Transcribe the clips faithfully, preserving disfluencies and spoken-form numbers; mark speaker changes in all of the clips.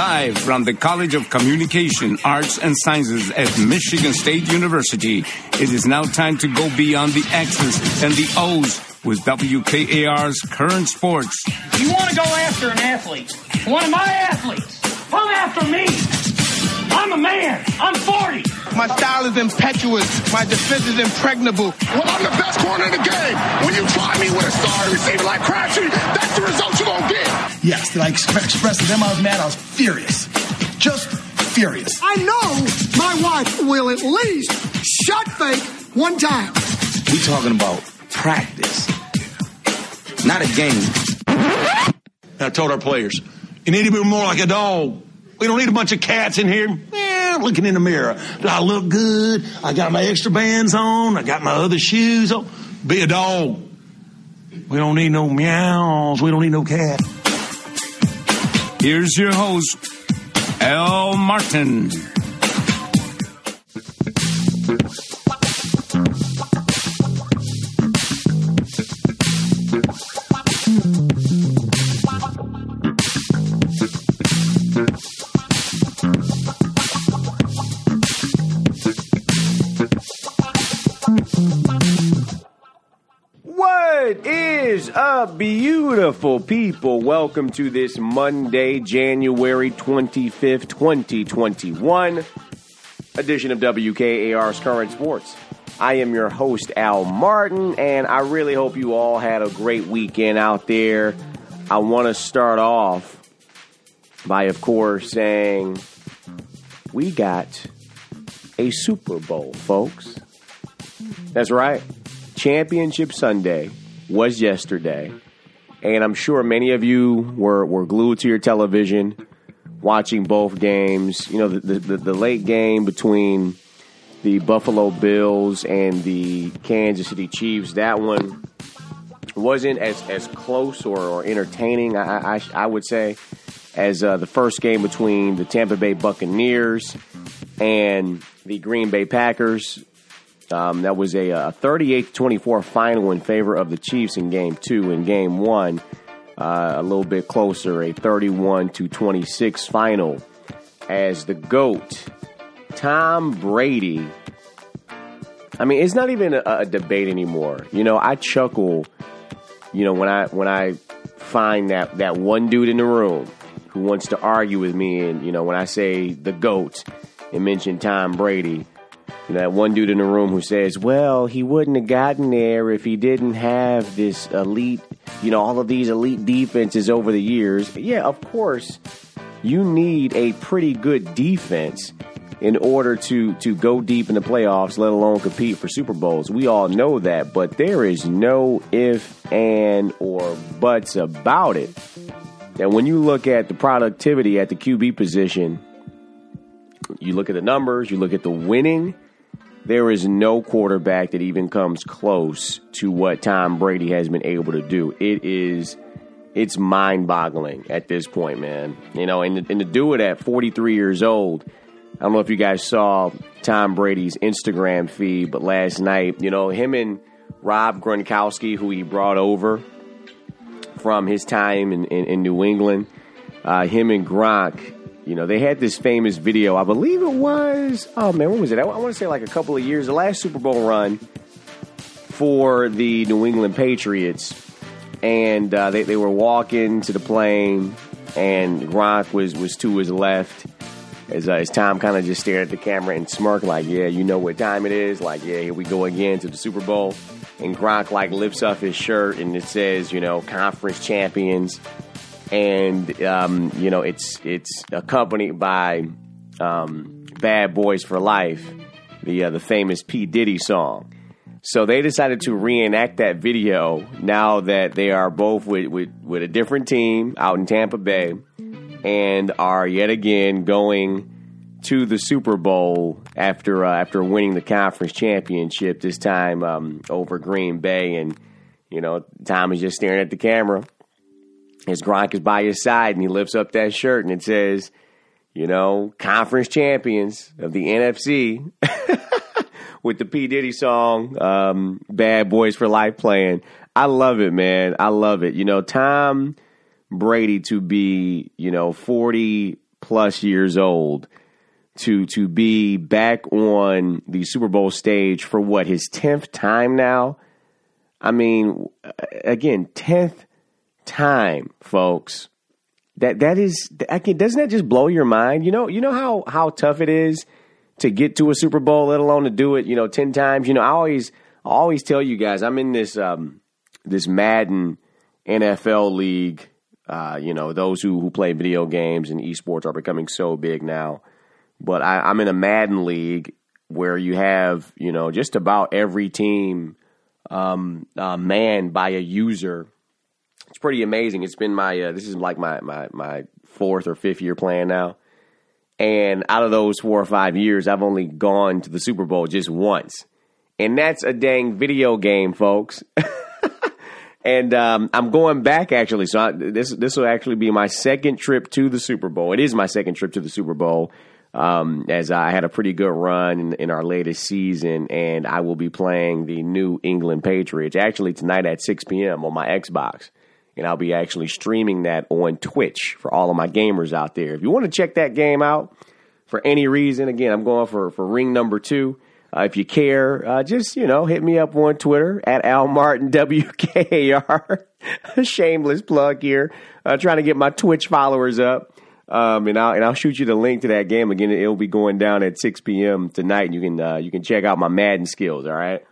Speaker 1: Live from the College of Communication, Arts, and Sciences at Michigan State University, it is now time to go beyond the X's and the O's with W K A R's Current Sports.
Speaker 2: You want to go after an athlete, one of my athletes, come after me. I'm a man. I'm forty.
Speaker 3: My style is impetuous. My defense is impregnable.
Speaker 4: Well, I'm the best corner in the game. When you try me with a star receiver like Crabtree, that's the result you're going to get.
Speaker 5: Yes, did I express to them I was mad? I was furious. Just furious.
Speaker 6: I know my wife will at least shot fake one time.
Speaker 7: We talking about practice, not a game.
Speaker 8: I told our players, you need to be more like a dog. We don't need a bunch of cats in here eh, looking in the mirror. Do I look good? I got my extra bands on. I got my other shoes on. Be a dog. We don't need no meows. We don't need no cat.
Speaker 1: Here's your host, Al Martin.
Speaker 9: What is up, beautiful people? Welcome to this Monday, January twenty-fifth, twenty twenty-one edition of W K A R's Current Sports. I am your host, Al Martin, and I really hope you all had a great weekend out there. I want to start off by, of course, saying we got a Super Bowl, folks. That's right. Championship Sunday was yesterday, and I'm sure many of you were, were glued to your television watching both games. You know, the, the, the late game between the Buffalo Bills and the Kansas City Chiefs, that one wasn't as, as close or, or entertaining, I, I, I would say, as uh, the first game between the Tampa Bay Buccaneers and the Green Bay Packers. Um, that was a, a thirty-eight to twenty-four final in favor of the Chiefs in game two. In game one, uh, a little bit closer, a thirty-one to twenty-six final as the GOAT, Tom Brady. I mean, it's not even a, a debate anymore. You know, I chuckle, you know, when I when I find that, that one dude in the room who wants to argue with me, and, you know, when I say the GOAT and mention Tom Brady, you know, that one dude in the room who says, well, he wouldn't have gotten there if he didn't have this elite, you know, all of these elite defenses over the years. Yeah, of course, you need a pretty good defense in order to, to go deep in the playoffs, let alone compete for Super Bowls. We all know that, but there is no if, and, or buts about it. And when you look at the productivity at the Q B position, you look at the numbers, you look at the winning, there is no quarterback that even comes close to what Tom Brady has been able to do. It is, it's mind-boggling at this point, man. You know, and, and to do it at forty-three years old, I don't know if you guys saw Tom Brady's Instagram feed, but last night, you know, him and Rob Gronkowski, who he brought over from his time in, in, in New England, uh, him and Gronk, you know, they had this famous video. I believe it was, oh, man, when was it? I, I want to say like a couple of years, the last Super Bowl run for the New England Patriots. And uh, they, they were walking to the plane, and Gronk was, was to his left as, uh, as Tom kind of just stared at the camera and smirked like, yeah, you know what time it is? Like, yeah, here we go again to the Super Bowl. And Gronk, like, lifts up his shirt, and it says, you know, conference champions. And, um, you know, it's it's accompanied by um, Bad Boys for Life, the uh, the famous P. Diddy song. So they decided to reenact that video now that they are both with, with, with a different team out in Tampa Bay and are yet again going to the Super Bowl after uh, after winning the conference championship, this time um, over Green Bay. And, you know, Tom is just staring at the camera. His Gronk is by his side, and he lifts up that shirt, and it says, you know, conference champions of the N F C with the P. Diddy song, um, Bad Boys for Life playing. I love it, man. I love it. You know, Tom Brady to be, you know, forty plus years old to to be back on the Super Bowl stage for what, his tenth time now? I mean, again, tenth time, folks. That that is, again, doesn't that just blow your mind? You know, you know how how tough it is to get to a Super Bowl, let alone to do it, you know, ten times. You know, I always I always tell you guys, I'm in this um, this Madden N F L league. Uh, you know, those who, who play video games and esports are becoming so big now. But I, I'm in a Madden league where you have, you know, just about every team um, uh, manned by a user. It's pretty amazing. It's been my, uh, this is like my, my, my fourth or fifth year playing now. And out of those four or five years, I've only gone to the Super Bowl just once. And that's a dang video game, folks. And um, I'm going back, actually. So I, this this will actually be my second trip to the Super Bowl. It is my second trip to the Super Bowl, um, as I had a pretty good run in, in our latest season. And I will be playing the New England Patriots, actually tonight at six p.m. on my Xbox. And I'll be actually streaming that on Twitch for all of my gamers out there. If you want to check that game out for any reason, again, I'm going for, for ring number two. Uh, if you care, uh, just, you know, hit me up on Twitter at Al Martin W K A R. Shameless plug here. Uh, trying to get my Twitch followers up. Um, and I'll and I'll shoot you the link to that game. Again, it'll be going down at six p.m. tonight. And you can uh, you can check out my Madden skills, all right?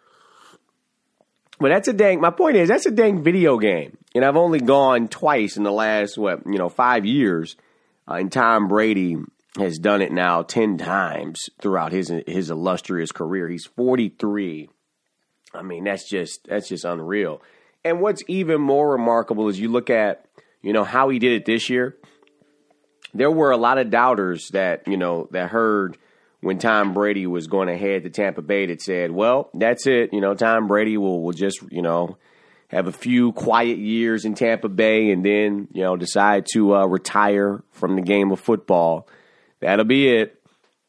Speaker 9: But that's a dang, my point is, that's a dang video game. And I've only gone twice in the last, what, you know, five years. Uh, and Tom Brady has done it now ten times throughout his his illustrious career. He's forty-three. I mean, that's just that's just unreal. And what's even more remarkable is you look at, you know, how he did it this year. There were a lot of doubters that, you know, that heard when Tom Brady was going to head to Tampa Bay that said, well, that's it. You know, Tom Brady will, will just, you know, have a few quiet years in Tampa Bay and then, you know, decide to uh, retire from the game of football. That'll be it.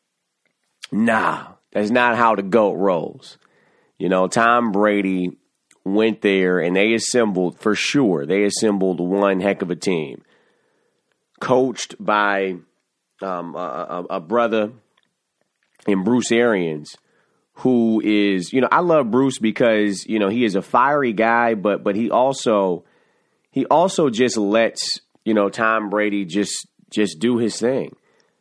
Speaker 9: Nah, that's not how the GOAT rolls. You know, Tom Brady went there and they assembled, for sure, they assembled one heck of a team. Coached by um, a, a, a brother in Bruce Arians, who is, you know, I love Bruce because, you know, he is a fiery guy, but but he also he also just lets, you know, Tom Brady just just do his thing.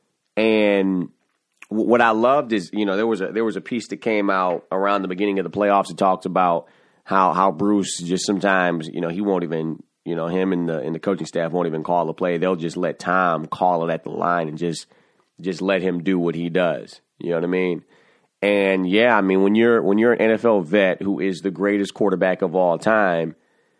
Speaker 9: And what I loved is, you know, there was a there was a piece that came out around the beginning of the playoffs that talked about how how Bruce just sometimes, you know, he won't even, you know, him and the and the coaching staff won't even call the play. They'll just let Tom call it at the line and just just let him do what he does. You know what I mean? And yeah, I mean, when you're when you're an N F L vet who is the greatest quarterback of all time,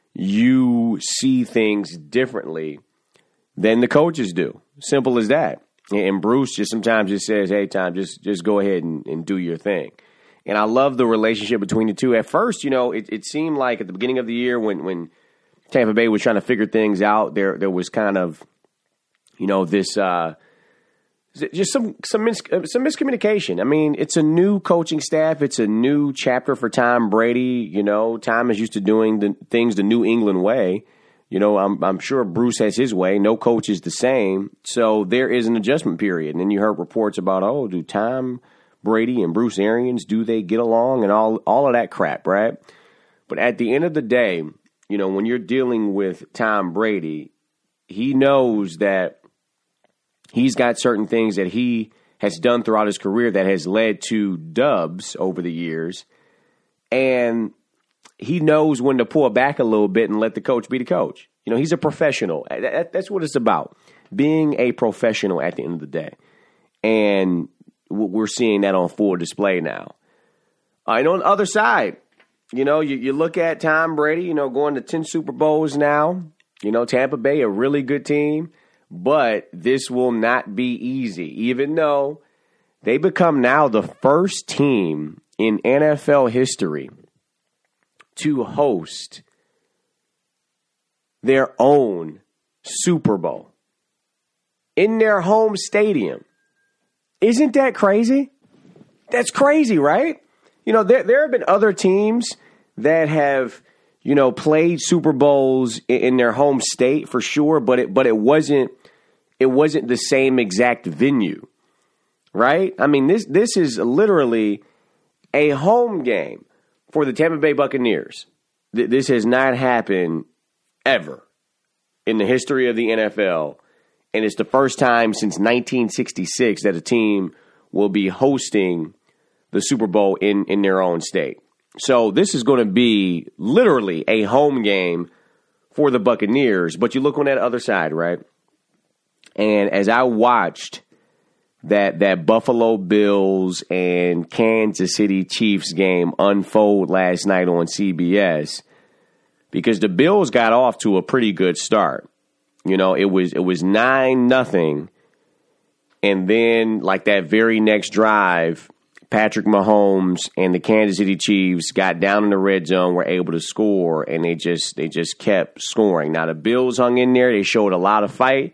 Speaker 9: you see things differently than the coaches do. Simple as that. And Bruce just sometimes just says, hey, Tom, just just go ahead and, and do your thing. And I love the relationship between the two. At first, you know, it, it seemed like at the beginning of the year when, when Tampa Bay was trying to figure things out, there there was kind of, you know, this uh, just some some mis- some miscommunication. I mean, it's a new coaching staff. It's a new chapter for Tom Brady. You know, Tom is used to doing the things the New England way. You know, I'm I'm sure Bruce has his way. No coach is the same. So there is an adjustment period. And then you heard reports about, oh, do Tom Brady and Bruce Arians, do they get along and all, all of that crap, right? But at the end of the day, you know, when you're dealing with Tom Brady, he knows that he's got certain things that he has done throughout his career that has led to dubs over the years. And he knows when to pull back a little bit and let the coach be the coach. You know, he's a professional. That's what it's about, being a professional at the end of the day. And we're seeing that on full display now. Uh, and on the other side, you know, you, you look at Tom Brady, you know, going to ten Super Bowls now. You know, Tampa Bay, a really good team. But this will not be easy, even though they become now the first team in N F L history to host their own Super Bowl in their home stadium. Isn't that crazy? That's crazy, right? You know, there there have been other teams that have, you know, played Super Bowls in, in their home state for sure, but it but it wasn't it wasn't the same exact venue, right? I mean, this this is literally a home game for the Tampa Bay Buccaneers. Th- this has not happened ever in the history of the N F L, and it's the first time since nineteen sixty-six that a team will be hosting the Super Bowl in, in their own state. So this is going to be literally a home game for the Buccaneers. But you look on that other side, right? And as I watched that that Buffalo Bills and Kansas City Chiefs game unfold last night on C B S, because the Bills got off to a pretty good start. You know, it was it was nine nothing, and then like that very next drive, Patrick Mahomes and the Kansas City Chiefs got down in the red zone, were able to score, and they just they just kept scoring. Now the Bills hung in there; they showed a lot of fight,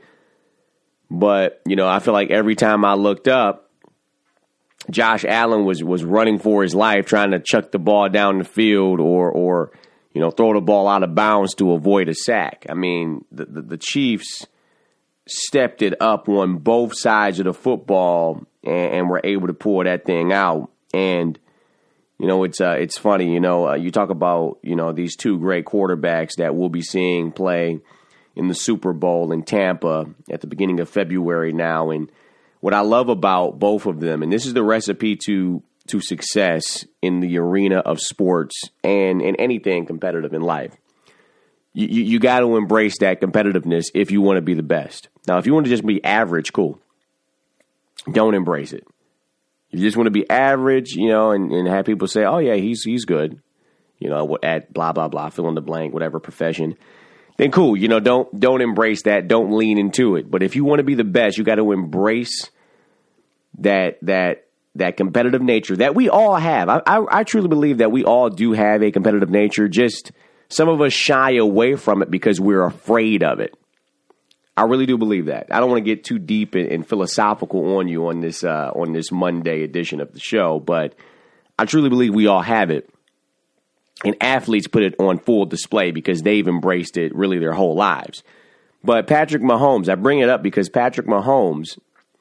Speaker 9: but you know I feel like every time I looked up, Josh Allen was was running for his life, trying to chuck the ball down the field or or you know throw the ball out of bounds to avoid a sack. I mean, the the, the Chiefs stepped it up on both sides of the football and, and were able to pull that thing out. And, you know, it's uh, it's funny, you know, uh, you talk about, you know, these two great quarterbacks that we'll be seeing play in the Super Bowl in Tampa at the beginning of February now. And what I love about both of them, and this is the recipe to to success in the arena of sports and in anything competitive in life. You, you, you got to embrace that competitiveness if you want to be the best. Now, if you want to just be average, cool. Don't embrace it. If you just want to be average, you know, and, and have people say, oh, yeah, he's he's good, you know, at blah, blah, blah, fill in the blank, whatever profession, then cool. You know, don't don't embrace that. Don't lean into it. But if you want to be the best, you got to embrace that that that competitive nature that we all have. I, I, I truly believe that we all do have a competitive nature. Just some of us shy away from it because we're afraid of it. I really do believe that. I don't want to get too deep and, and philosophical on you on this uh, on this Monday edition of the show, but I truly believe we all have it. And athletes put it on full display because they've embraced it really their whole lives. But Patrick Mahomes, I bring it up because Patrick Mahomes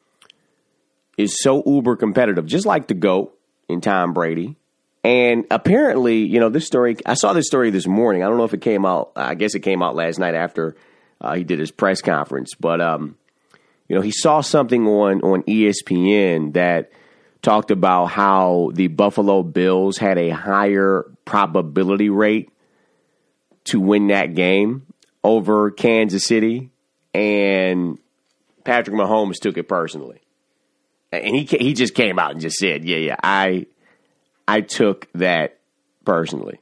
Speaker 9: is so uber competitive, just like the GOAT in Tom Brady. And apparently, you know, this story, I saw this story this morning. I don't know if it came out, I guess it came out last night after uh, he did his press conference. But, um, you know, he saw something on, on E S P N that talked about how the Buffalo Bills had a higher probability rate to win that game over Kansas City. And Patrick Mahomes took it personally. And he he just came out and just said, yeah, yeah, I I took that personally.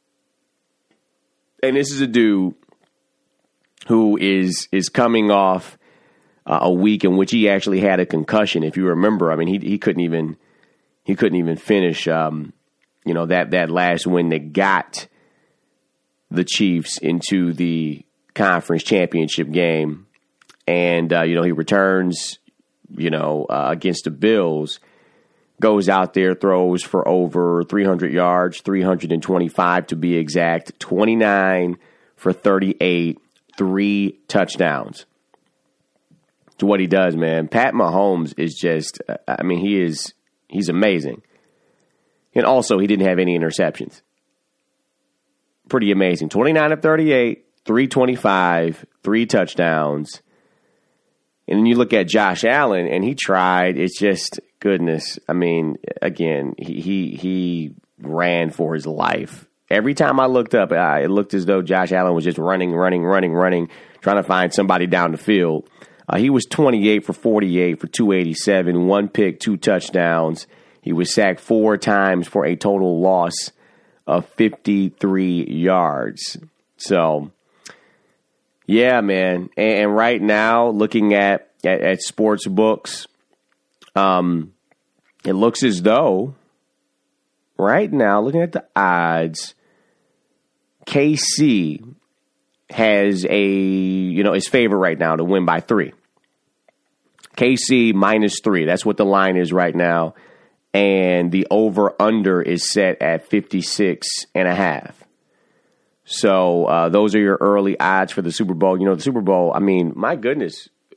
Speaker 9: And this is a dude who is is coming off uh, a week in which he actually had a concussion. If you remember, I mean, he he couldn't even he couldn't even finish, um, you know, that that last win that got the Chiefs into the conference championship game, and uh, you know he returns, you know, uh, against the Bills. Goes out there, throws for over three hundred yards, three hundred twenty-five to be exact, twenty-nine for thirty-eight, three touchdowns. To what he does, man. Pat Mahomes is just, I mean, he is, he's amazing. And also, he didn't have any interceptions. Pretty amazing. twenty-nine of thirty-eight, three twenty-five, three touchdowns. And then you look at Josh Allen, and he tried. It's just, goodness. I mean, again, he he, he ran for his life. Every time I looked up, uh, it looked as though Josh Allen was just running, running, running, running, trying to find somebody down the field. Uh, he was twenty-eight for forty-eight for two eighty-seven, one pick, two touchdowns. He was sacked four times for a total loss of fifty-three yards. So, yeah, man. And, and right now, looking at, at, at sports books, um, it looks as though, right now, looking at the odds, K C has a, you know, is favored right now to win by three. K C minus three. That's what the line is right now. And the over-under is set at fifty-six and a half. So uh, those are your early odds for the Super Bowl. You know, the Super Bowl, I mean, my goodness,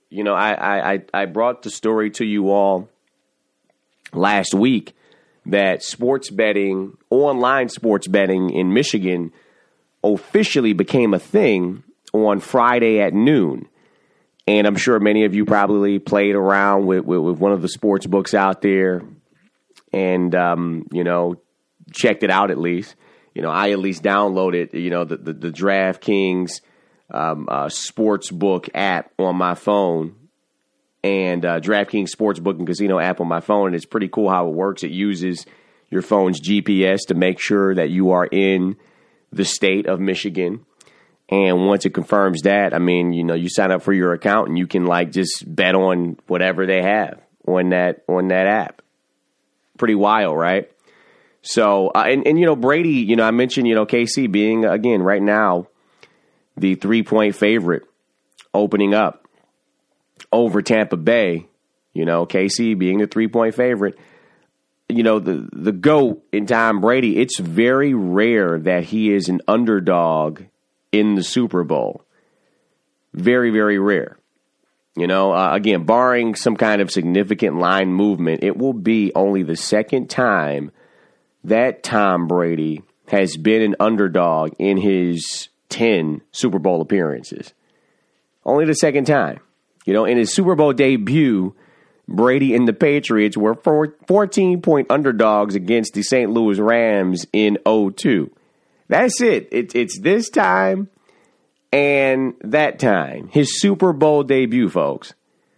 Speaker 9: you know, I, I, I brought the story to you all last week that sports betting, online sports betting in Michigan officially became a thing on Friday at noon. And I'm sure many of you probably played around with, with, with one of the sports books out there and, um, you know, checked it out at least. You know, I at least downloaded, you know, the, the, the DraftKings um, uh, Sportsbook app on my phone and uh, DraftKings Sportsbook and Casino app on my phone. And it's pretty cool how it works. It uses your phone's G P S to make sure that you are in the state of Michigan. And once it confirms that, I mean, you know, you sign up for your account and you can like just bet on whatever they have on that on that app. Pretty wild, right? So, uh, and, and, you know, Brady, you know, I mentioned, you know, K C being, again, right now, the three-point favorite opening up over Tampa Bay. You know, K C being the three-point favorite. You know, the, the GOAT in Tom Brady, it's very rare that he is an underdog in the Super Bowl. Very, very rare. You know, uh, again, barring some kind of significant line movement, it will be only the second time that Tom Brady has been an underdog in his ten Super Bowl appearances. Only the second time. You know, in his Super Bowl debut, Brady and the Patriots were fourteen-point underdogs against the Saint Louis Rams in oh two. That's it. it. It's this time and that time. His Super Bowl debut, folks.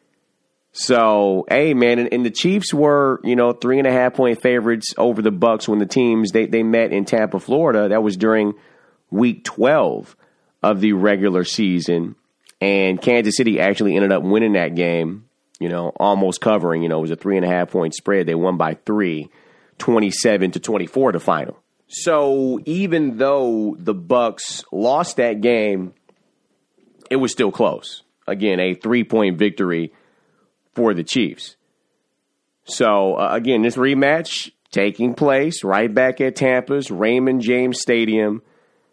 Speaker 9: So, hey, man, and, and the Chiefs were, you know, three and a half point favorites over the Bucs when the teams, they, they met in Tampa, Florida. That was during week twelve of the regular season. And Kansas City actually ended up winning that game, you know, almost covering. You know, it was a three and a half point spread. They won by three, twenty-seven to twenty-four, the final. So even though the Bucs lost that game, it was still close. Again, a three-point victory for the Chiefs. So, uh, again, this rematch taking place right back at Tampa's Raymond James Stadium.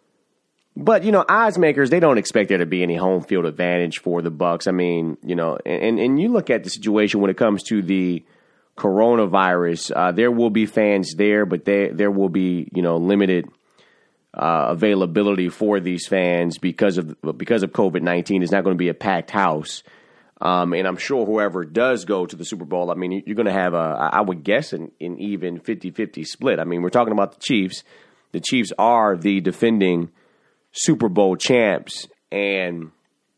Speaker 9: But, you know, odds makers, they don't expect there to be any home field advantage for the Bucs. I mean, you know, and, and you look at the situation when it comes to the coronavirus, uh, there will be fans there, but there there will be, you know, limited uh, availability for these fans because of because of COVID nineteen. It's not going to be a packed house. Um, and I'm sure whoever does go to the Super Bowl, I mean, you're going to have, a, I would guess, an, an even fifty-fifty split. I mean, we're talking about the Chiefs. The Chiefs are the defending Super Bowl champs. And,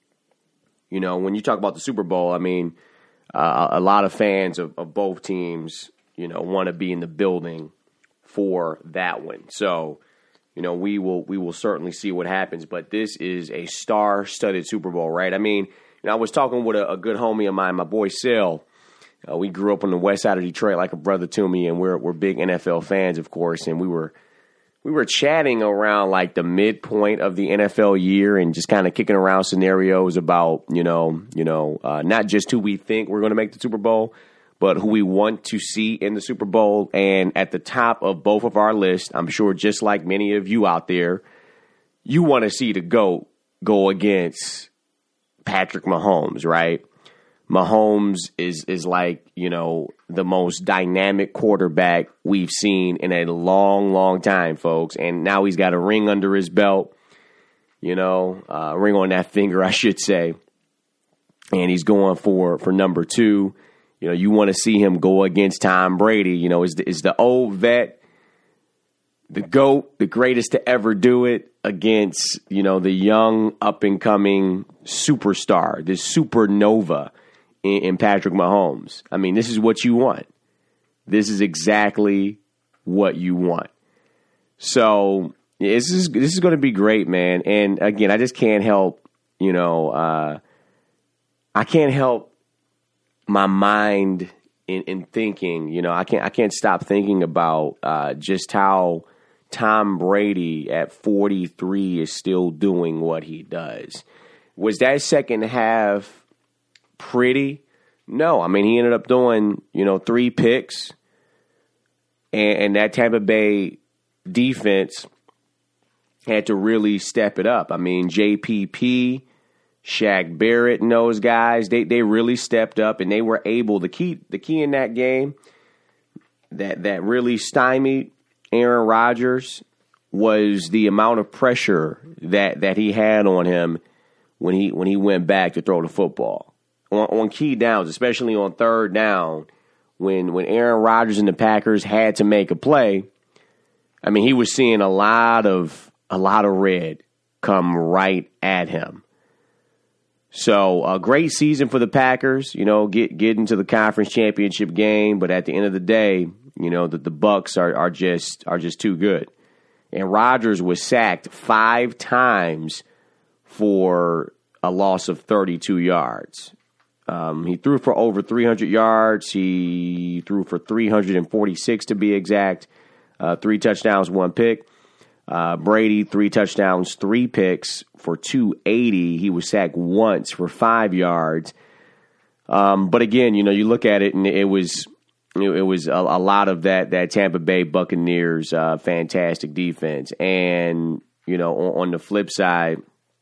Speaker 9: you know, when you talk about the Super Bowl, I mean, uh, a lot of fans of, of both teams, you know, want to be in the building for that one. So, you know, we will we will certainly see what happens. But this is a star-studded Super Bowl, right? I mean, you know, I was talking with a, a good homie of mine, my boy Sil. Uh, we grew up on the west side of Detroit like a brother to me, and we're we're big N F L fans, of course. And we were we were chatting around like the midpoint of the N F L year and just kind of kicking around scenarios about, you know, you know, uh, not just who we think we're going to make the Super Bowl, but who we want to see in the Super Bowl. And at the top of both of our lists, I'm sure just like many of you out there, you want to see the GOAT go against Patrick Mahomes, right? Mahomes is is like, you know, the most dynamic quarterback we've seen in a long, long time, folks. And now he's got a ring under his belt, you know, a uh, ring on that finger, I should say. And he's going for, for number two. You know, you want to see him go against Tom Brady. You know, is the, is the old vet, the GOAT, the greatest to ever do it against, you know, the young up-and-coming superstar, this supernova in, in Patrick Mahomes. I mean, this is what you want. This is exactly what you want. So this is this is going to be great, man. And again, I just can't help, you know, uh, I can't help my mind in, in thinking, you know, I can't I can't stop thinking about uh, just how Tom Brady at forty-three is still doing what he does. Was that second half pretty? No. I mean, he ended up doing, you know, three picks, and, and that Tampa Bay defense had to really step it up. I mean, J P P Shaq Barrett and those guys, they they really stepped up and they were able, the key the key in that game that that really stymied Aaron Rodgers was the amount of pressure that, that he had on him when he when he went back to throw the football. On, on key downs, especially on third down, when when Aaron Rodgers and the Packers had to make a play, I mean, he was seeing a lot of a lot of red come right at him. So a great season for the Packers, you know, get get into the conference championship game, but at the end of the day, you know, that the Bucs are are just are just too good. And Rodgers was sacked five times for a loss of thirty-two yards. Um, he threw for over three hundred yards. He threw for three hundred forty-six to be exact. Uh, three touchdowns, one pick. Uh, Brady, three touchdowns, three picks for two eighty. He was sacked once for five yards. Um, but again, you know, you look at it and it was it was a, a lot of that that Tampa Bay Buccaneers uh, fantastic defense. And, you know, on, on the flip side,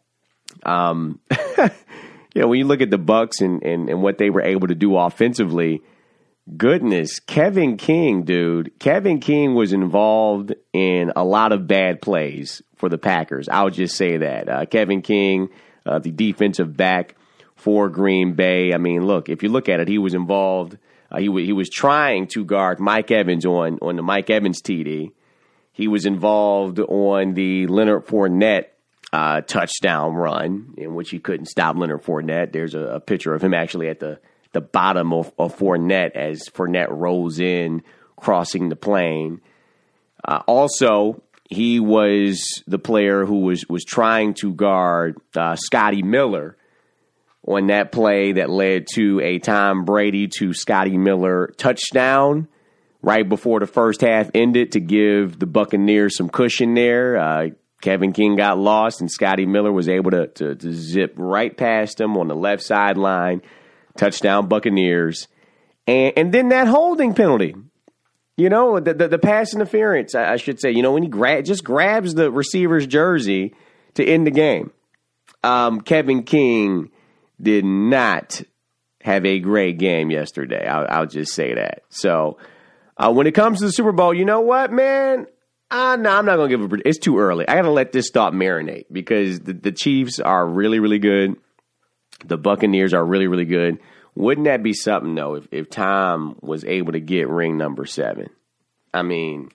Speaker 9: um, you know, when you look at the Bucs and, and, and what they were able to do offensively, goodness, Kevin King, dude. Kevin King was involved in a lot of bad plays for the Packers. I'll just say that. Uh, Kevin King, uh, the defensive back for Green Bay. I mean, look, if you look at it, he was involved. Uh, he, w- he was trying to guard Mike Evans on, on the Mike Evans T D. He was involved on the Leonard Fournette uh, touchdown run, in which he couldn't stop Leonard Fournette. There's a, a picture of him actually at the the bottom of, of Fournette as Fournette rolls in, crossing the plane. Uh, also, he was the player who was, was trying to guard uh, Scotty Miller on that play that led to a Tom Brady to Scotty Miller touchdown right before the first half ended to give the Buccaneers some cushion there. Uh, Kevin King got lost, and Scotty Miller was able to, to, to zip right past him on the left sideline. Touchdown Buccaneers. And and then that holding penalty. You know, the the, the pass interference, I, I should say. You know, when he gra- just grabs the receiver's jersey to end the game. Um, Kevin King did not have a great game yesterday. I'll, I'll just say that. So, uh, when it comes to the Super Bowl, you know what, man? Uh, no, I'm not going to give a – it's too early. I got to let this thought marinate because the, the Chiefs are really, really good. The Buccaneers are really, really good. Wouldn't that be something, though, if, if Tom was able to get ring number seven? I mean,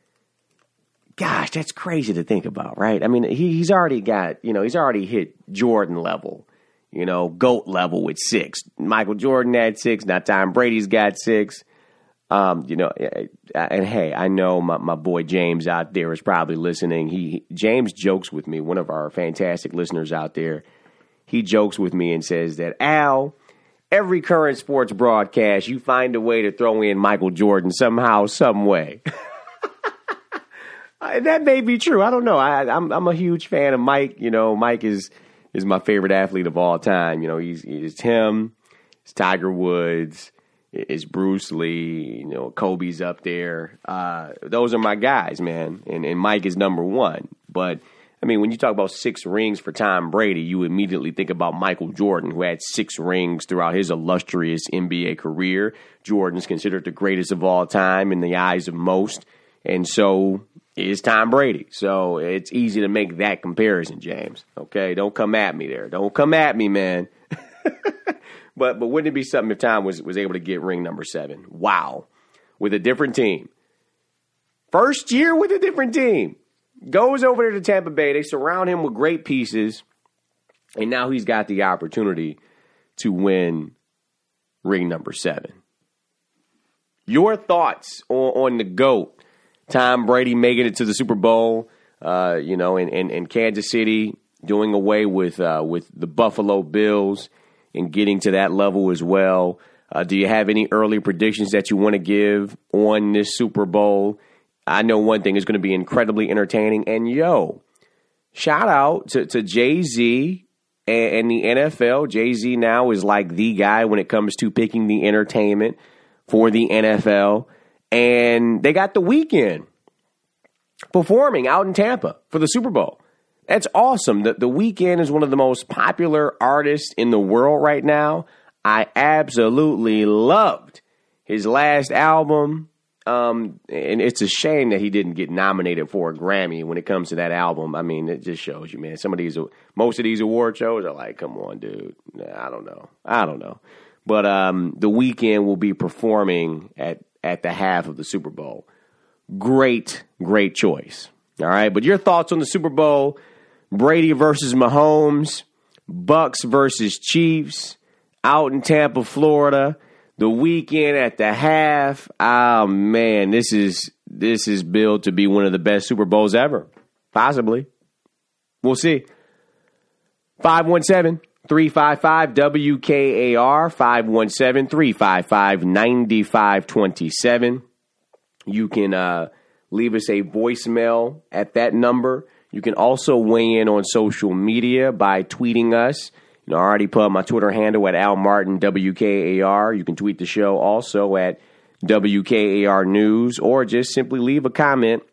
Speaker 9: gosh, that's crazy to think about, right? I mean, he, he's already got, you know, he's already hit Jordan level, you know, GOAT level with six. Michael Jordan had six. Now Tom Brady's got six. Um, you know, and hey, I know my, my boy James out there is probably listening. He James jokes with me, one of our fantastic listeners out there. He jokes with me and says that, Al, every current sports broadcast, you find a way to throw in Michael Jordan somehow, some way. That may be true. I don't know. I, I'm I'm a huge fan of Mike. You know, Mike is is my favorite athlete of all time. You know, he's it's him, it's Tiger Woods, it's Bruce Lee. You know, Kobe's up there. Uh, those are my guys, man. And and Mike is number one. But I mean, when you talk about six rings for Tom Brady, you immediately think about Michael Jordan, who had six rings throughout his illustrious N B A career. Jordan's considered the greatest of all time in the eyes of most, and so is Tom Brady. So it's easy to make that comparison, James. Okay, don't come at me there. Don't come at me, man. but but wouldn't it be something if Tom was, was able to get ring number seven? Wow. With a different team. First year with a different team. Goes over there to Tampa Bay. They surround him with great pieces. And now he's got the opportunity to win ring number seven. Your thoughts on, on the GOAT, Tom Brady making it to the Super Bowl, uh, you know, in, in, in Kansas City, doing away with uh, with the Buffalo Bills and getting to that level as well. Uh, do you have any early predictions that you want to give on this Super Bowl? I know one thing is going to be incredibly entertaining. And, yo, shout out to, to Jay-Z and, and the N F L. Jay-Z now is like the guy when it comes to picking the entertainment for the N F L. And they got The Weeknd performing out in Tampa for the Super Bowl. That's awesome. The, the Weeknd is one of the most popular artists in the world right now. I absolutely loved his last album. Um, and it's a shame that he didn't get nominated for a Grammy when it comes to that album. I mean, it just shows you, man. Some of these, most of these award shows are like, come on, dude. I don't know. I don't know. But um, the Weeknd will be performing at, at the half of the Super Bowl. Great, great choice. All right. But your thoughts on the Super Bowl? Brady versus Mahomes, Bucks versus Chiefs, out in Tampa, Florida. The Weeknd at the half. Oh, man, this is this is billed to be one of the best Super Bowls ever. Possibly. We'll see. five one seven, three five five, W K A R, five one seven, three five five, nine five two seven. You can uh, leave us a voicemail at that number. You can also weigh in on social media by tweeting us. You know, I already put up my Twitter handle at Al Martin, W K A R. You can tweet the show also at W K A R News, or just simply leave a comment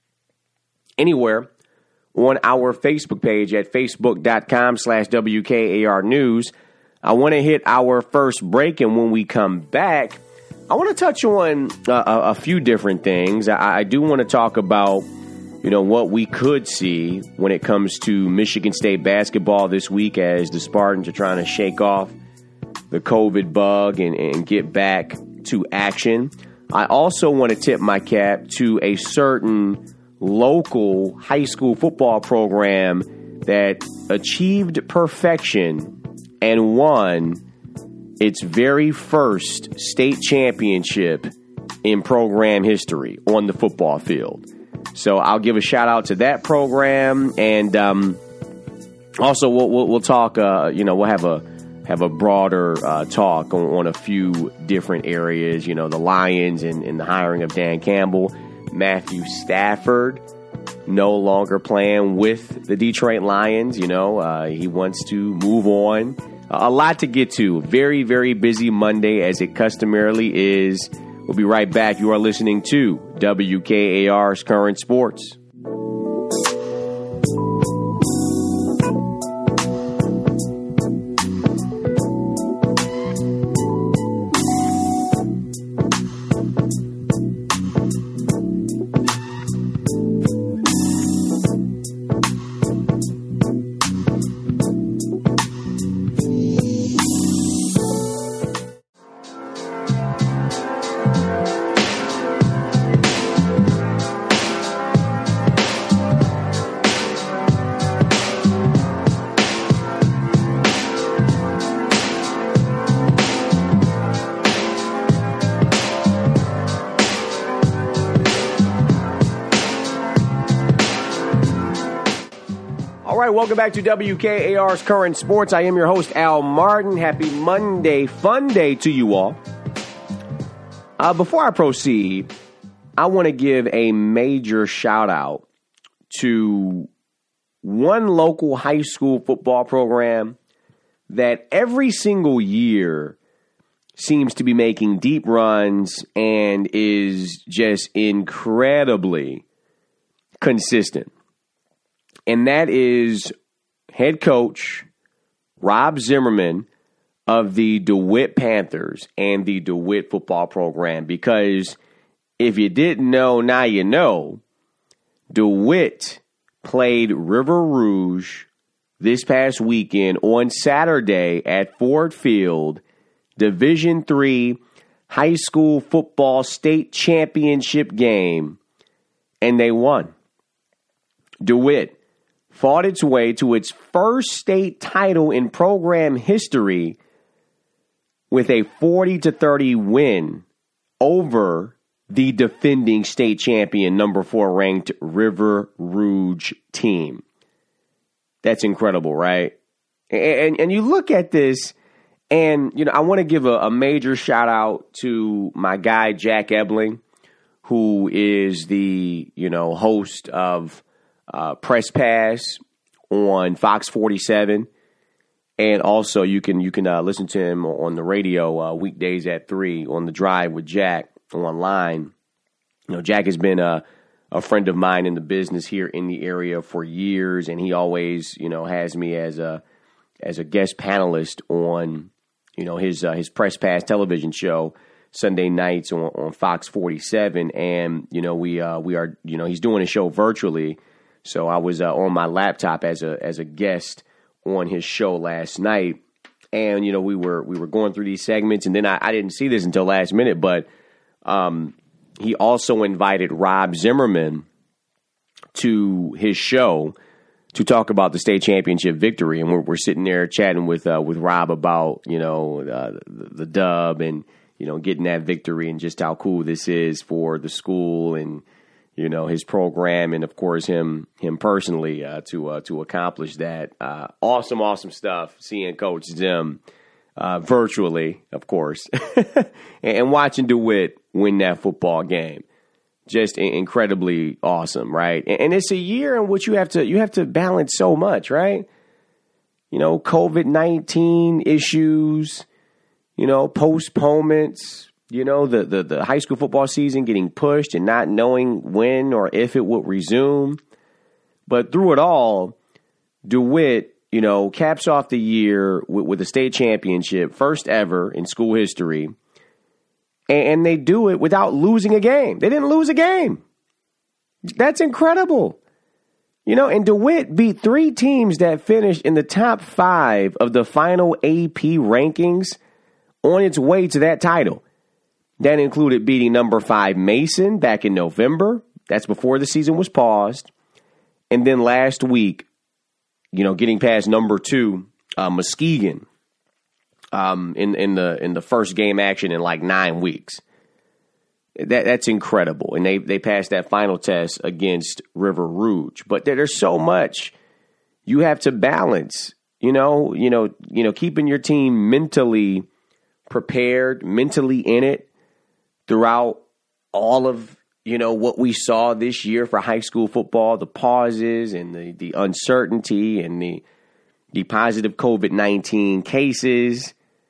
Speaker 9: anywhere on our Facebook page at facebook.com slash WKAR News. I want to hit our first break, and when we come back, I want to touch on uh, a, a few different things. I, I do want to talk about, you know, what we could see when it comes to Michigan State basketball this week as the Spartans are trying to shake off the COVID bug and, and get back to action. I also want to tip my cap to a certain local high school football program that achieved perfection and won its very first state championship in program history on the football field. So I'll give a shout out to that program, and um, also we'll, we'll, we'll talk. Uh, you know, we'll have a have a broader uh, talk on, on a few different areas. You know, the Lions and, and the hiring of Dan Campbell, Matthew Stafford no longer playing with the Detroit Lions. You know, uh, he wants to move on. A lot to get to. Very, very busy Monday, as it customarily is. We'll be right back. You are listening to W K A R's Current Sports. Welcome back to W K A R's Current Sports. I am your host, Al Martin. Happy Monday, fun day to you all. Uh, before I proceed, I want to give a major shout out to one local high school football program that every single year seems to be making deep runs and is just incredibly consistent. And that is head coach Rob Zimmerman of the DeWitt Panthers and the DeWitt football program. Because if you didn't know, now you know, DeWitt played River Rouge this past weekend on Saturday at Ford Field, Division three high school football state championship game, and they won. DeWitt fought its way to its first state title in program history with a forty to thirty win over the defending state champion, number four ranked River Rouge team. That's incredible, right? And, and, and you look at this, and you know, I want to give a, a major shout out to my guy Jack Ebling, who is the you know host of Uh, Press Pass on Fox forty-seven, and also you can you can uh, listen to him on the radio uh, weekdays at three on The Drive with Jack online. You know, Jack has been a a friend of mine in the business here in the area for years, and he always, you know, has me as a as a guest panelist on, you know, his uh, his Press Pass television show Sunday nights on, on Fox forty-seven, and you know we uh, we are you know he's doing a show virtually, so I was uh, on my laptop as a as a guest on his show last night, and you know we were we were going through these segments, and then I, I didn't see this until last minute, but um, he also invited Rob Zimmerman to his show to talk about the state championship victory, and we're, we're sitting there chatting with uh, with Rob about you know uh, the, the dub and you know getting that victory and just how cool this is for the school and you know his program and of course him him personally uh, to uh, to accomplish that. Uh, awesome, awesome stuff. Seeing Coach Zim uh, virtually, of course, and, and watching DeWitt win that football game. Just incredibly awesome, right? And it's a year in which you have to you have to balance so much, right? You know, COVID nineteen issues, you know, postponements, you know, the, the, the high school football season getting pushed and not knowing when or if it would resume. But through it all, DeWitt, you know, caps off the year with, with a state championship, first ever in school history. And they do it without losing a game. They didn't lose a game. That's incredible. You know, and DeWitt beat three teams that finished in the top five of the final A P rankings on its way to that title. That included beating number five Mason back in November. That's before the season was paused. And then last week, you know, getting past number two, uh, Muskegon. Um, in, in the in the first game action in like nine weeks. That that's incredible. And they, they passed that final test against River Rouge. But there, there's so much you have to balance, you know, you know, you know, keeping your team mentally prepared, mentally in it throughout all of, you know, what we saw this year for high school football, the pauses and the, the uncertainty and the the positive COVID nineteen cases.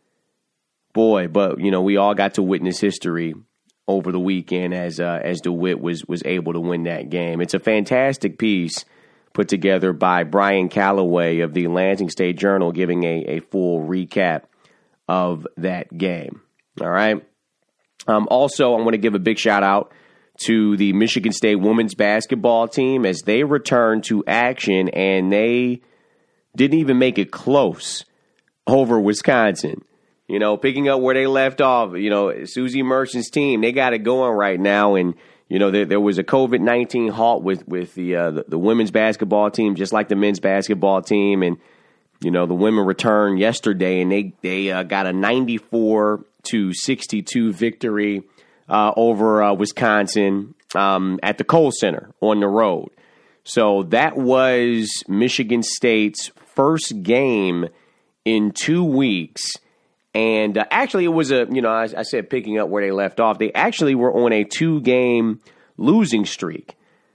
Speaker 9: Boy, but, you know, we all got to witness history over the weekend as uh, as DeWitt was was able to win that game. It's a fantastic piece put together by Brian Calloway of the Lansing State Journal, giving a, a full recap of that game. All right. Um, also, I want to give a big shout out to the Michigan State women's basketball team as they returned to action, and they didn't even make it close over Wisconsin. You know, picking up where they left off, you know, Susie Merchant's team, they got it going right now. And, you know, there, there was a COVID nineteen halt with, with the, uh, the the women's basketball team, just like the men's basketball team. And, you know, the women returned yesterday, and they, they uh, got a ninety-four to sixty-two victory uh, over uh, Wisconsin um, at the Kohl Center on the road. So that was Michigan State's first game in two weeks. And uh, actually, it was a, you know, I, I said picking up where they left off. They actually were on a two-game losing streak.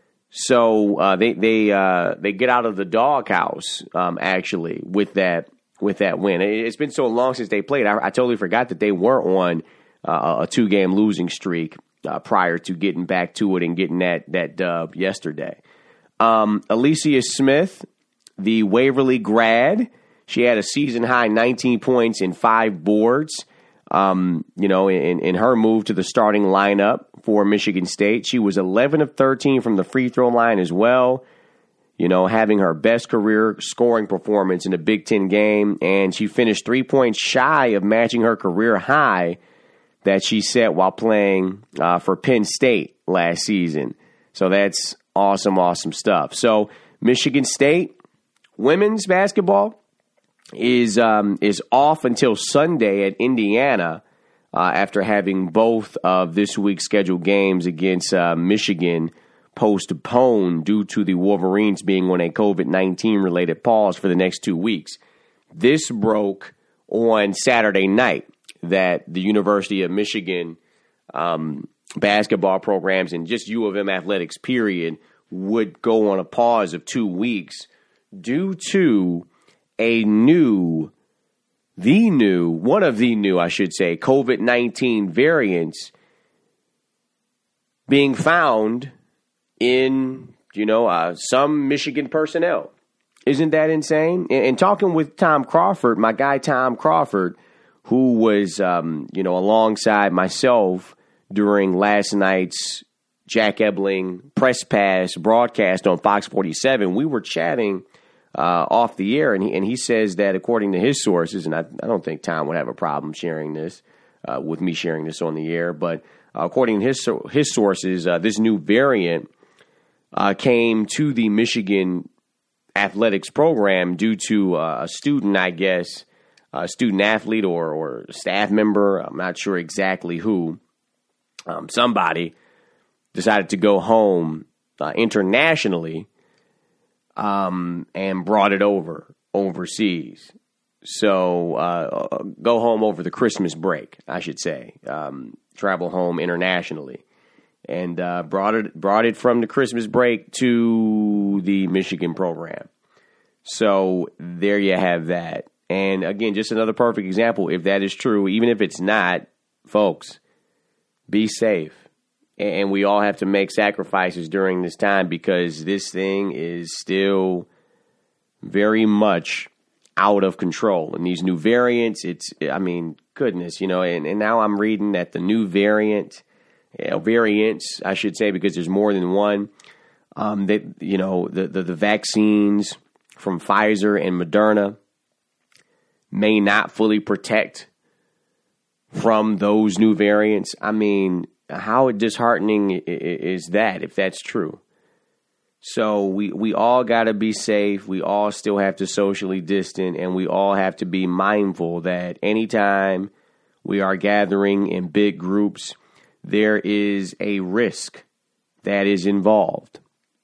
Speaker 9: So uh, they they uh, they get out of the doghouse, um, actually, with that with that win. It's been so long since they played. I, I totally forgot that they were on uh, a two-game losing streak uh, prior to getting back to it and getting that, that dub yesterday. Um, Alicia Smith, the Waverly grad, she had a season-high nineteen points and five boards, um, you know, in, in her move to the starting lineup for Michigan State. She was eleven of thirteen from the free throw line as well, you know, having her best career scoring performance in a Big Ten game. And she finished three points shy of matching her career high that she set while playing uh, for Penn State last season. So that's awesome, awesome stuff. So Michigan State women's basketball is um, is off until Sunday at Indiana uh, after having both of this week's scheduled games against uh, Michigan postponed due to the Wolverines being on a COVID nineteen related pause for the next two weeks. This broke on Saturday night that the University of Michigan um, basketball programs and just U of M athletics, period, would go on a pause of two weeks due to a new, the new, one of the new, I should say, COVID nineteen variants being found in, you know, uh, some Michigan personnel. Isn't that insane? And, and talking with Tom Crawford, my guy Tom Crawford, who was, um, you know, alongside myself during last night's Jack Ebling press pass broadcast on Fox forty-seven, we were chatting uh, off the air, and he, and he says that according to his sources, and I, I don't think Tom would have a problem sharing this, uh, with me sharing this on the air, but uh, according to his, his sources, uh, this new variant uh, came to the Michigan athletics program due to uh, a student, I guess, a student athlete or, or staff member, I'm not sure exactly who, um, somebody decided to go home uh, internationally um, and brought it over overseas. So uh, go home over the Christmas break, I should say, um, travel home internationally. And uh, brought it brought it from the Christmas break to the Michigan program. So there you have that. And again, just another perfect example. If that is true, even if it's not, folks, be safe. And we all have to make sacrifices during this time because this thing is still very much out of control. And these new variants, it's, I mean, goodness, you know, and, and now I'm reading that the new variant, you know, variants, I should say, because there's more than one, um, that, you know, the, the, the vaccines from Pfizer and Moderna may not fully protect from those new variants. I mean, how disheartening is that if that's true? So we, we all got to be safe. We all still have to socially distance, and we all have to be mindful that anytime we are gathering in big groups, there is a risk that is involved.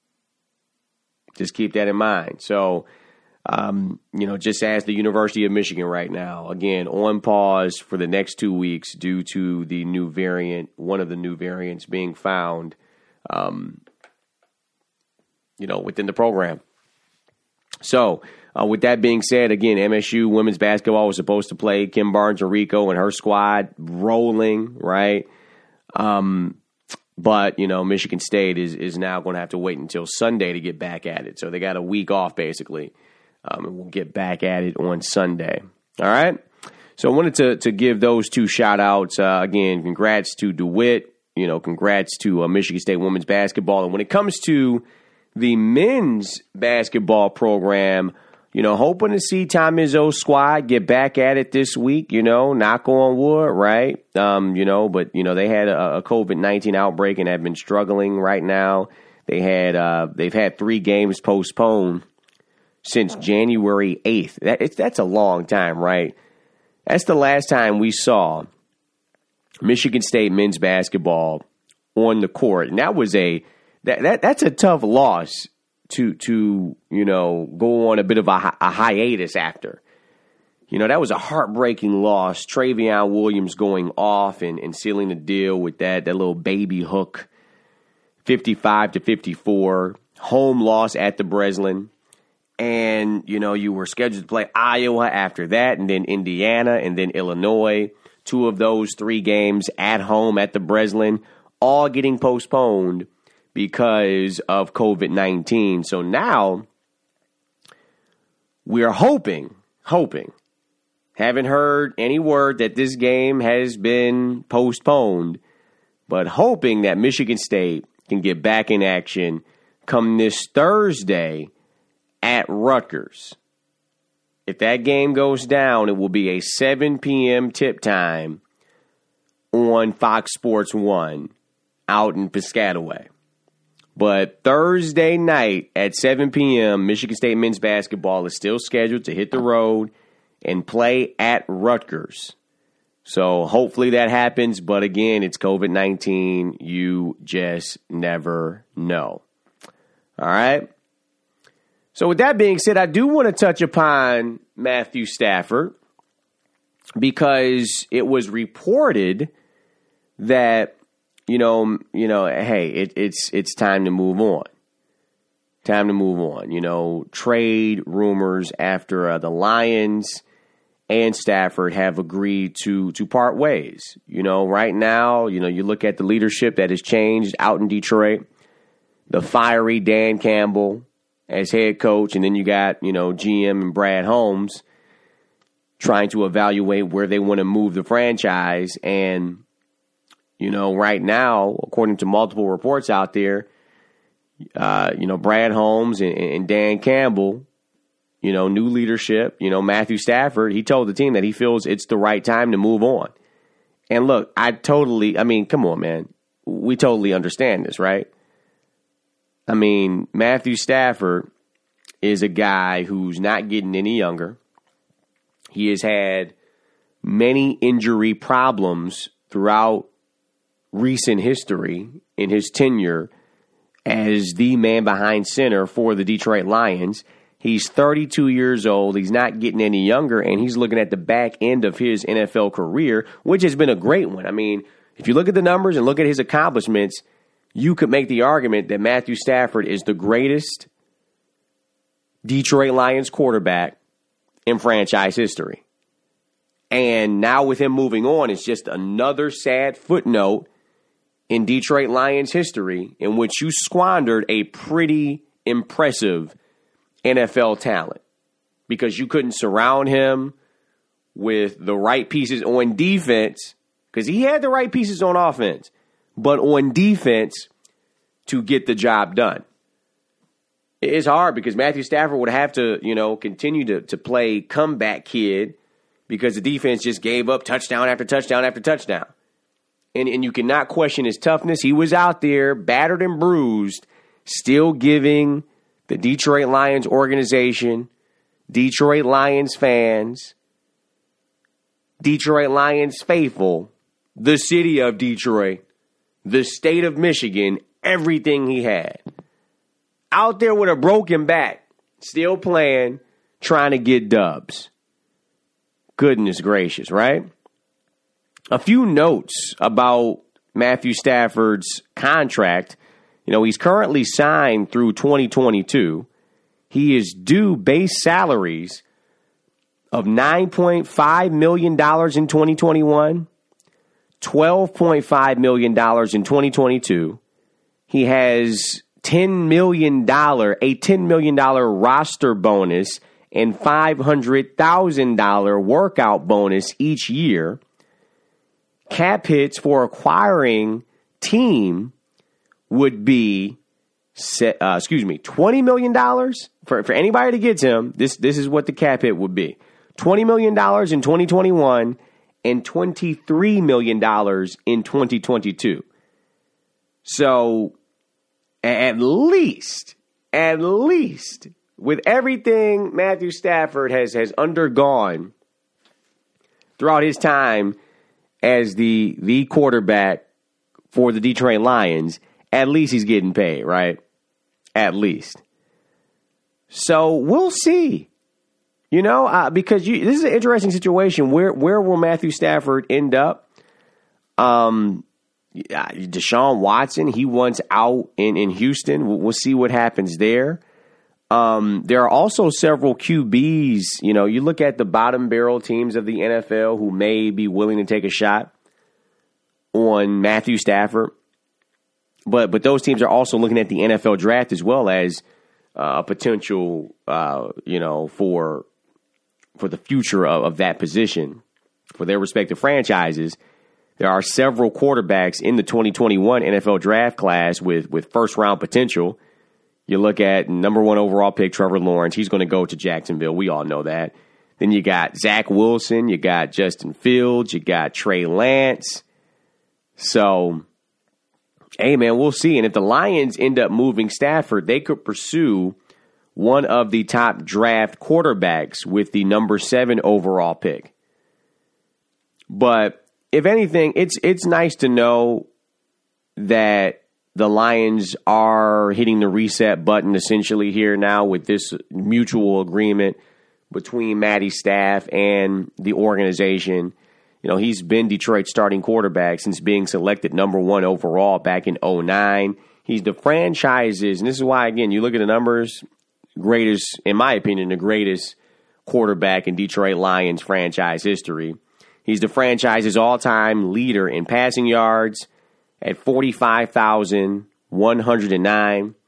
Speaker 9: Just keep that in mind. So, um, you know, just as the University of Michigan right now, again, on pause for the next two weeks due to the new variant, one of the new variants being found, um, you know, within the program. So, uh, with that being said, again, M S U women's basketball was supposed to play Kim Barnes-Enrico and her squad rolling, right? Um, but, you know, Michigan State is, is now going to have to wait until Sunday to get back at it. So they got a week off, basically. Um, and we'll get back at it on Sunday. All right? So I wanted to, to give those two shout-outs. Uh, again, congrats to DeWitt. You know, congrats to uh, Michigan State women's basketball. And when it comes to the men's basketball program, you know, hoping to see Tom Izzo's squad get back at it this week, you know, knock on wood, right? Um, you know, but, you know, they had a, a covid nineteen outbreak and have been struggling right now. They had, uh, they've had three games postponed since January eighth. That, it's, that's a long time, right? That's the last time we saw Michigan State men's basketball on the court. And that was a, that, that that's a tough loss to, to, you know, go on a bit of a, a hiatus after. You know, that was a heartbreaking loss. Travion Williams going off and, and sealing the deal with that, that little baby hook, fifty-five to fifty-four, home loss at the Breslin. And, you know, you were scheduled to play Iowa after that, and then Indiana, and then Illinois. Two of those three games at home at the Breslin, all getting postponed because of covid nineteen. So now we're hoping, hoping, haven't heard any word that this game has been postponed, but hoping that Michigan State can get back in action come this Thursday at Rutgers. If that game goes down, it will be a seven p.m. tip time on Fox Sports one out in Piscataway. But Thursday night at seven p.m., Michigan State men's basketball is still scheduled to hit the road and play at Rutgers. So hopefully that happens. But again, it's covid nineteen. You just never know. All right? So with that being said, I do want to touch upon Matthew Stafford because it was reported that, you know, you know, hey, it, it's it's time to move on. Time to move on. You know, trade rumors after uh, the Lions and Stafford have agreed to to part ways. You know, right now, you know, you look at the leadership that has changed out in Detroit. the fiery Dan Campbell as head coach, and then you got, you know, G M and Brad Holmes trying to evaluate where they want to move the franchise. And, you know, right now, according to multiple reports out there, uh, you know, Brad Holmes and, and Dan Campbell, you know, new leadership, you know, Matthew Stafford, he told the team that he feels it's the right time to move on. And look, I totally, I mean, come on, man. We totally understand this, right? I mean, Matthew Stafford is a guy who's not getting any younger. He has had many injury problems throughout recent history in his tenure as the man behind center for the Detroit Lions. He's thirty-two years old. He's not getting any younger, and he's looking at the back end of his N F L career, which has been a great one. I mean, if you look at the numbers and look at his accomplishments, you could make the argument that Matthew Stafford is the greatest Detroit Lions quarterback in franchise history. And now with him moving on, it's just another sad footnote in Detroit Lions history in which you squandered a pretty impressive N F L talent because you couldn't surround him with the right pieces on defense, because he had the right pieces on offense, but on defense to get the job done. It's hard because Matthew Stafford would have to, you know, continue to, to play comeback kid because the defense just gave up touchdown after touchdown after touchdown. And, and you cannot question his toughness. He was out there, battered and bruised, still giving the Detroit Lions organization, Detroit Lions fans, Detroit Lions faithful, the city of Detroit, the state of Michigan, everything he had. Out there with a broken back, still playing, trying to get dubs. Goodness gracious, right? A few notes about Matthew Stafford's contract. You know, he's currently signed through twenty twenty-two. He is due base salaries of nine point five million dollars in twenty twenty-one, twelve point five million dollars in twenty twenty-two. He has ten million dollars, a ten million dollars roster bonus and five hundred thousand dollars workout bonus each year. Cap hits for acquiring team would be, set, uh, excuse me, twenty million dollars for, for anybody that gets him. This, this is what the cap hit would be. twenty million dollars in twenty twenty-one and twenty-three million dollars in twenty twenty-two. So at least, at least, with everything Matthew Stafford has, has undergone throughout his time as the the quarterback for the Detroit Lions, at least he's getting paid, right? At least. So we'll see. You know, uh, because you, this is an interesting situation. Where where will Matthew Stafford end up? Um, Deshaun Watson, he wants out in, in Houston. We'll, we'll see what happens there. Um, there are also several Q Bs. You know, you look at the bottom barrel teams of the N F L who may be willing to take a shot on Matthew Stafford. But but those teams are also looking at the N F L draft as well as uh, a potential, uh, you know, for for the future of, of that position for their respective franchises. There are several quarterbacks in the twenty twenty-one N F L draft class with, with first-round potential. You look at number one overall pick, Trevor Lawrence. He's going to go to Jacksonville. We all know that. Then you got Zach Wilson. You got Justin Fields. You got Trey Lance. So, hey, man, we'll see. And if the Lions end up moving Stafford, they could pursue one of the top draft quarterbacks with the number seven overall pick. But if anything, it's it's nice to know that the Lions are hitting the reset button essentially here now with this mutual agreement between Matty Staff and the organization. You know, he's been Detroit's starting quarterback since being selected number one overall back in oh nine. He's the franchise's, and this is why, again, you look at the numbers, greatest, in my opinion, the greatest quarterback in Detroit Lions franchise history. He's the franchise's all-time leader in passing yards at forty-five thousand one hundred nine.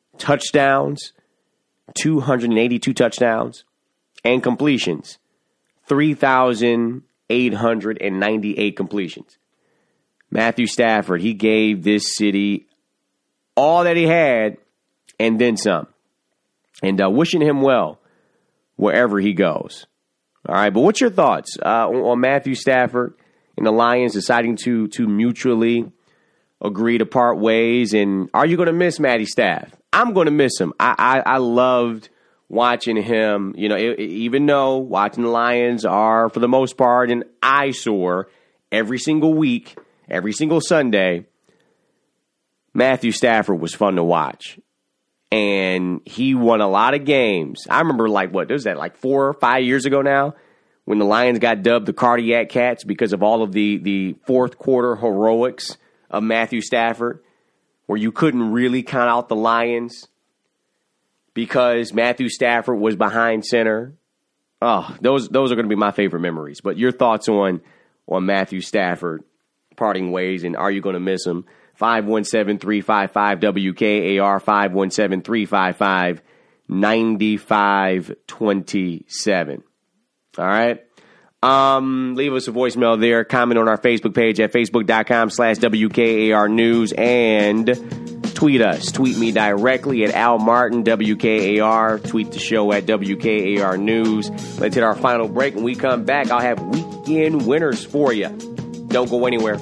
Speaker 9: touchdowns, two hundred eighty-two touchdowns, and completions, three thousand eight hundred ninety-eight completions. Matthew Stafford, he gave this city all that he had and then some. And uh, wishing him well wherever he goes. All right, but what's your thoughts uh, on, on Matthew Stafford and the Lions deciding to to mutually agree to part ways? And are you going to miss Matty Staff? I'm going to miss him. I, I, I loved watching him, you know, it, it, even though watching the Lions are, for the most part, an eyesore every single week, every single Sunday, Matthew Stafford was fun to watch. And he won a lot of games. I remember, like, what, was that, like four or five years ago now, when the Lions got dubbed the Cardiac Cats because of all of the, the fourth quarter heroics of Matthew Stafford, where you couldn't really count out the Lions because Matthew Stafford was behind center. Oh, those those are going to be my favorite memories. But your thoughts on, on Matthew Stafford parting ways, and are you going to miss him? five one seven, three five five, W K A R, five one seven, three five five, nine five two seven. All right? Um, leave us a voicemail there. Comment on our Facebook page at facebook.com slash WKAR News. And tweet us. Tweet me directly at Al Martin, W K A R. Tweet the show at W K A R News. Let's hit our final break. When we come back, I'll have weekend winners for you. Don't go anywhere.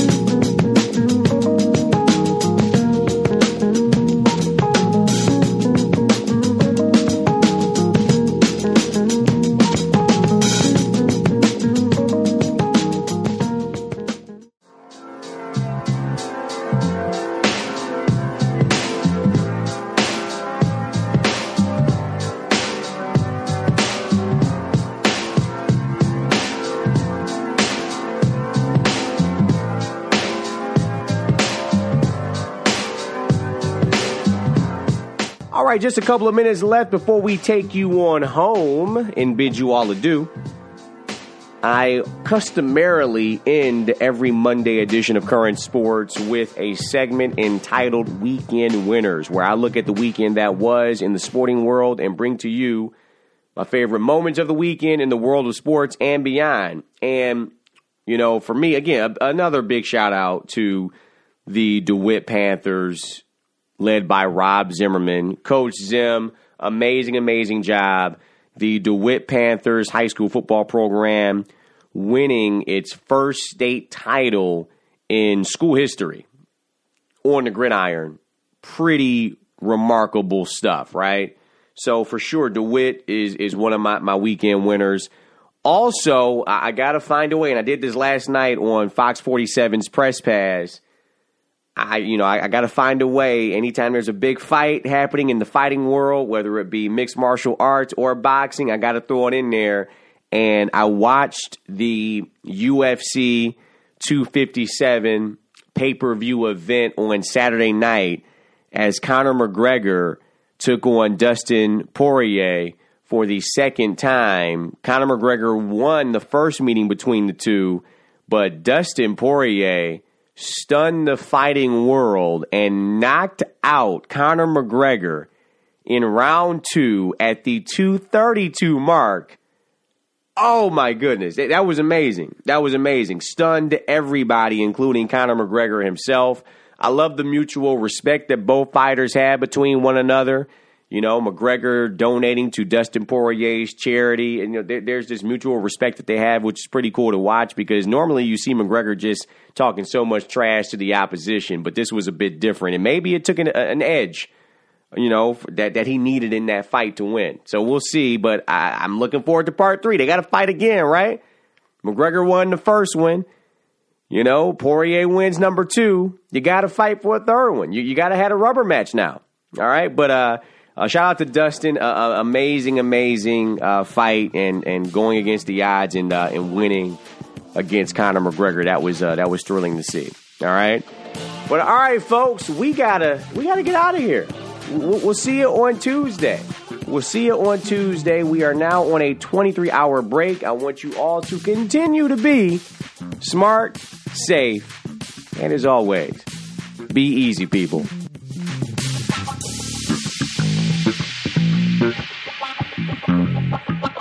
Speaker 9: All right, just a couple of minutes left before we take you on home and bid you all adieu. I customarily end every Monday edition of Current Sports with a segment entitled Weekend Winners, where I look at the weekend that was in the sporting world and bring to you my favorite moments of the weekend in the world of sports and beyond. And, you know, for me, again, another big shout out to the DeWitt Panthers, led by Rob Zimmerman. Coach Zim, amazing, amazing job. The DeWitt Panthers high school football program winning its first state title in school history on the gridiron. Pretty remarkable stuff, right? So for sure, DeWitt is is one of my, my weekend winners. Also, I, I got to find a way, and I did this last night on Fox forty-seven's Press Pass. I, you know, I, I got to find a way. Anytime there's a big fight happening in the fighting world, whether it be mixed martial arts or boxing, I got to throw it in there. And I watched the U F C two fifty-seven pay-per-view event on Saturday night as Conor McGregor took on Dustin Poirier for the second time. Conor McGregor won the first meeting between the two, but Dustin Poirier stunned the fighting world and knocked out Conor McGregor in round two at the two thirty-two mark. Oh, my goodness. That was amazing. That was amazing. Stunned everybody, including Conor McGregor himself. I love the mutual respect that both fighters had between one another. You know, McGregor donating to Dustin Poirier's charity. And you know, there, there's this mutual respect that they have, which is pretty cool to watch because normally you see McGregor just talking so much trash to the opposition, but this was a bit different. And maybe it took an, an edge, you know, that, that he needed in that fight to win. So we'll see, but I, I'm looking forward to part three. They got to fight again, right? McGregor won the first one. You know, Poirier wins number two. You got to fight for a third one. You, you got to have a rubber match now. All right, but uh, uh, shout out to Dustin. Uh, uh, amazing, amazing uh, fight and, and going against the odds and uh, and winning against Conor McGregor. That was uh, that was thrilling to see. All right, but all right, folks, we gotta we gotta get out of here. We'll, we'll see you on Tuesday. We'll see you on Tuesday. We are now on a twenty-three hour break. I want you all to continue to be smart, safe, and as always, be easy, people.
Speaker 10: Bye.